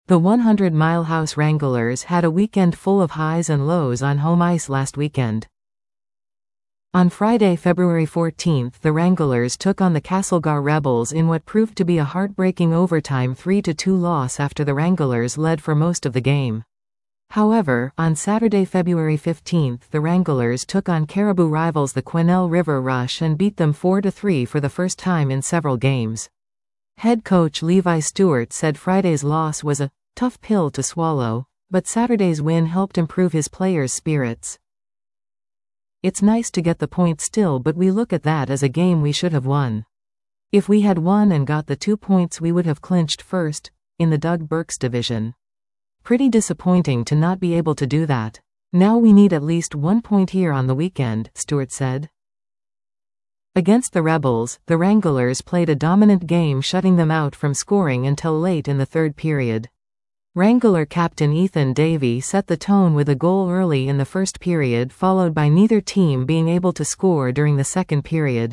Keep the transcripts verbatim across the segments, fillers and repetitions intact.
The one hundred mile House Wranglers had a weekend full of highs and lows on home ice last weekend. On Friday, February fourteenth, the Wranglers took on the Castlegar Rebels in what proved to be a heartbreaking overtime three to two loss after the Wranglers led for most of the game. However, on Saturday, February fifteenth, the Wranglers took on Cariboo rivals the Quesnel River Rush and beat them four to three for the first time in several games. Head coach Levi Stewart said Friday's loss was a tough pill to swallow, but Saturday's win helped improve his players' spirits. It's nice to get the point still, but we look at that as a game we should have won. If we had won and got the two points, we would have clinched first in the Doug Burks division. Pretty disappointing to not be able to do that. Now we need at least one point here on the weekend, Stewart said. Against the Rebels, the Wranglers played a dominant game, shutting them out from scoring until late in the third period. Wrangler captain Ethan Davey set the tone with a goal early in the first period, followed by neither team being able to score during the second period.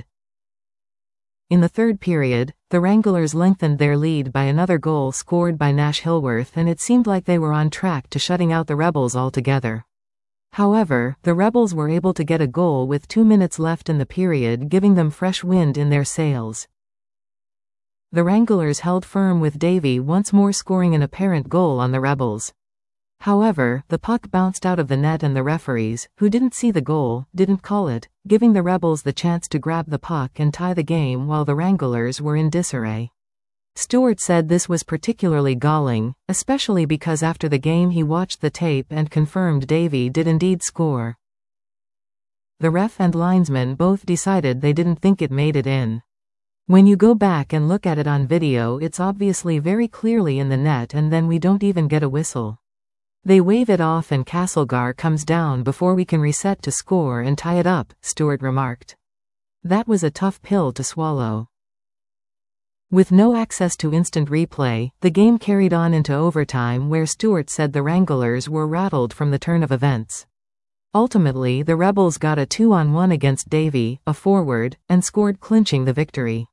In the third period, the Wranglers lengthened their lead by another goal scored by Nash Hillworth, and it seemed like they were on track to shutting out the Rebels altogether. However, the Rebels were able to get a goal with two minutes left in the period, giving them fresh wind in their sails. The Wranglers held firm, with Davey once more scoring an apparent goal on the Rebels. However, the puck bounced out of the net and the referees, who didn't see the goal, didn't call it, giving the Rebels the chance to grab the puck and tie the game while the Wranglers were in disarray. Stewart said this was particularly galling, especially because after the game he watched the tape and confirmed Davey did indeed score. The ref and linesman both decided they didn't think it made it in. When you go back and look at it on video, it's obviously very clearly in the net, and then we don't even get a whistle. They wave it off and Castlegar comes down before we can reset to score and tie it up, Stewart remarked. That was a tough pill to swallow. With no access to instant replay, the game carried on into overtime, where Stewart said the Wranglers were rattled from the turn of events. Ultimately, the Rebels got a two on one against Davey, a forward, and scored, clinching the victory.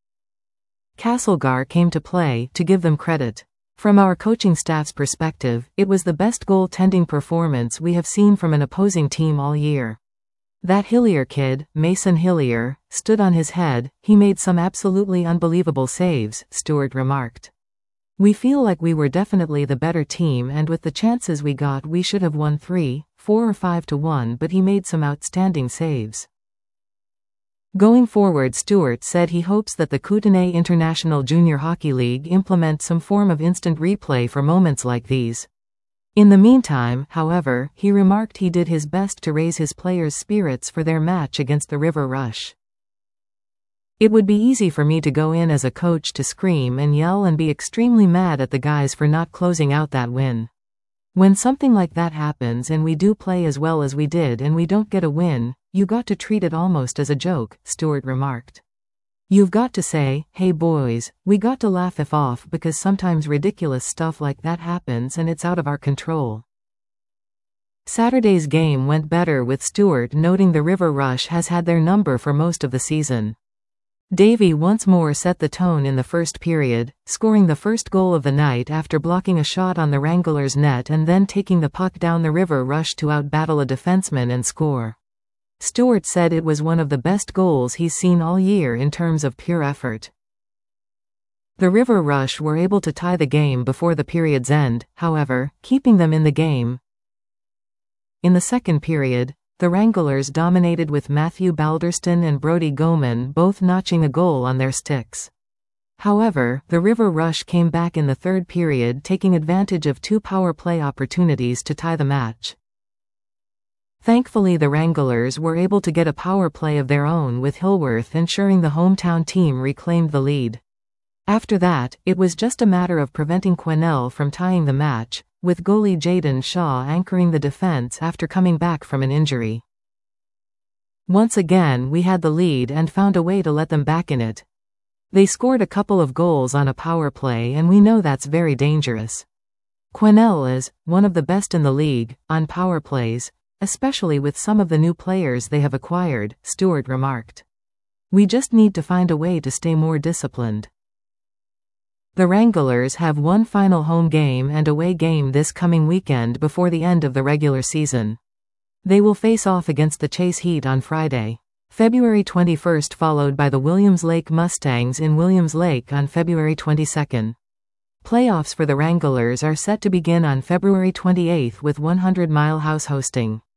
Castlegar came to play, to give them credit. From our coaching staff's perspective, it was the best goaltending performance we have seen from an opposing team all year. That Hillier kid, Mason Hillier, stood on his head. He made some absolutely unbelievable saves, Stewart remarked. We feel like we were definitely the better team, and with the chances we got we should have won three, four or five to one, but he made some outstanding saves. Going forward, Stewart said he hopes that the Kootenay International Junior Hockey League implement some form of instant replay for moments like these. In the meantime, however, he remarked he did his best to raise his players' spirits for their match against the River Rush. It would be easy for me to go in as a coach to scream and yell and be extremely mad at the guys for not closing out that win. When something like that happens and we do play as well as we did and we don't get a win, you got to treat it almost as a joke, Stewart remarked. You've got to say, hey boys, we got to laugh it off, because sometimes ridiculous stuff like that happens and it's out of our control. Saturday's game went better, with Stewart noting the River Rush has had their number for most of the season. Davey once more set the tone in the first period, scoring the first goal of the night after blocking a shot on the Wranglers' net and then taking the puck down the River Rush to outbattle a defenseman and score. Stewart said it was one of the best goals he's seen all year in terms of pure effort. The River Rush were able to tie the game before the period's end, however, keeping them in the game. In the second period, the Wranglers dominated, with Matthew Balderston and Brody Goman both notching a goal on their sticks. However, the River Rush came back in the third period, taking advantage of two power play opportunities to tie the match. Thankfully, the Wranglers were able to get a power play of their own, with Hillworth ensuring the hometown team reclaimed the lead. After that, it was just a matter of preventing Quesnel from tying the match, with goalie Jaden Shaw anchoring the defense after coming back from an injury. Once again, we had the lead and found a way to let them back in it. They scored a couple of goals on a power play, and we know that's very dangerous. Quesnel is one of the best in the league on power plays, especially with some of the new players they have acquired, Stewart remarked. We just need to find a way to stay more disciplined. The Wranglers have one final home game and away game this coming weekend before the end of the regular season. They will face off against the Chase Heat on Friday, February twenty-first, followed by the Williams Lake Mustangs in Williams Lake on February twenty-second. Playoffs for the Wranglers are set to begin on February twenty-eighth with one hundred Mile House hosting.